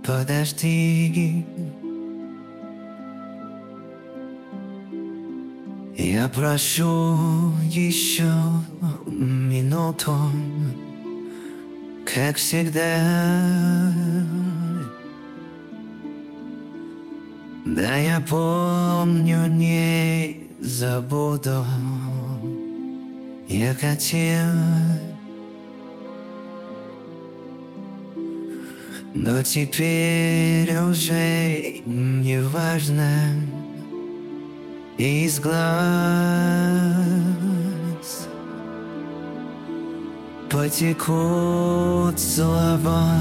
подожди. Я прошу еще минуту, как всегда. Да, я помню, не забуду. Я хотел, но теперь уже не важно. Из глаз потекут слова.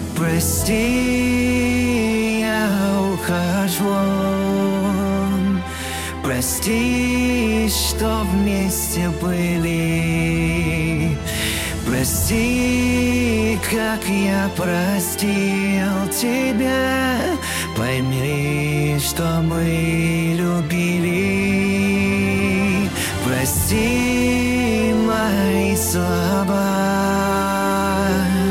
Прости, я ухожу. Прости, что вместе были. Прости, как я простил тебя. Пойми, что мы любили. Прости мои слова.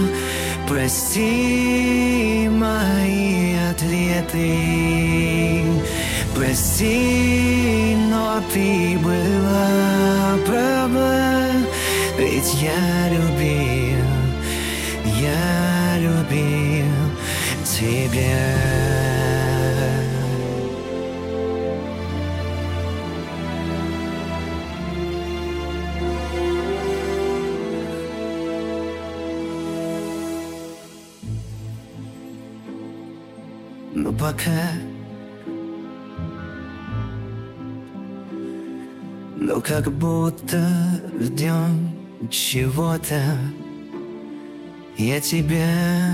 Прости мои ответы. Прости, но ты была права. Ведь я любил тебя. Но пока, но как будто ждем чего-то. Я тебя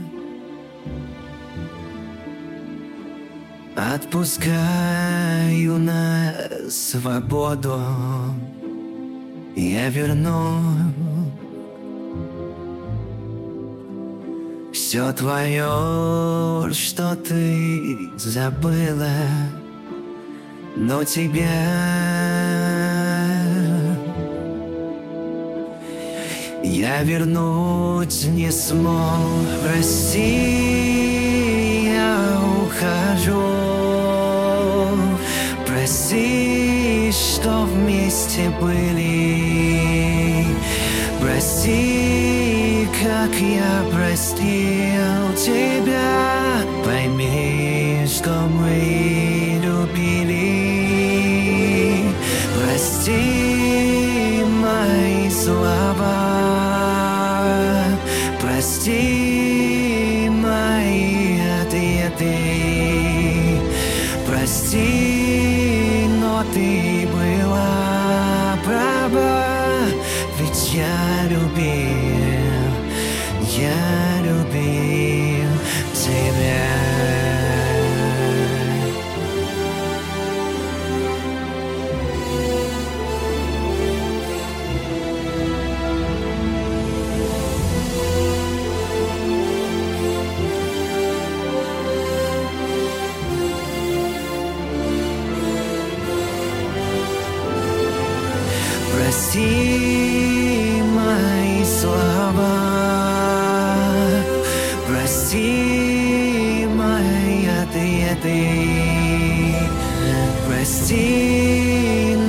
отпускаю на свободу. Я верну все твое, что ты забыла, но тебя я вернуть не смог. Прости, я ухожу. Прости, что вместе были. Прости, как я простил тебя. Пойми, что мы любили. Прости мои слова. Прости мои ответы. Прости, но ты была права. Ведь я любил тебя. Прости мои слова. Прости мои ответы. Прости,